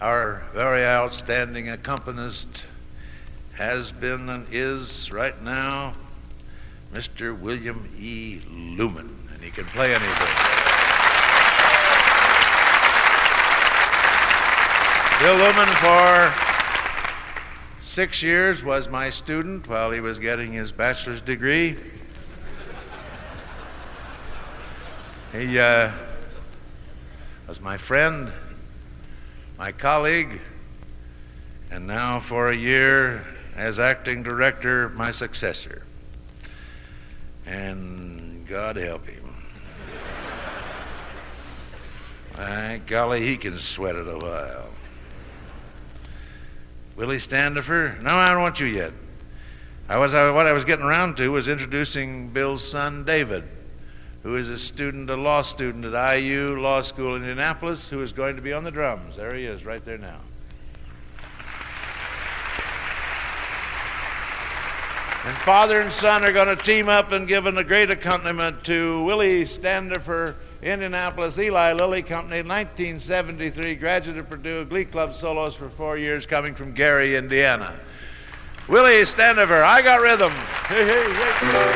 Our very outstanding accompanist has been and is right now Mr. William E. Lumen, and he can play anything. Bill Lumen for 6 years was my student while he was getting his bachelor's degree. He was my friend, my colleague, and now for a year as acting director, my successor. And God help him. My golly, he can sweat it a while. Willie Standifer? No, I don't want you yet. What I was getting around to was introducing Bill's son, David, who is a law student at IU Law School in Indianapolis, who is going to be on the drums. There he is, right there now. And father and son are going to team up and give a great accompaniment to Willie Standifer, Indianapolis Eli Lilly Company, 1973, graduate of Purdue, Glee Club solos for 4 years, coming from Gary, Indiana. Willie Standifer, I Got Rhythm. Hey, hey, hey.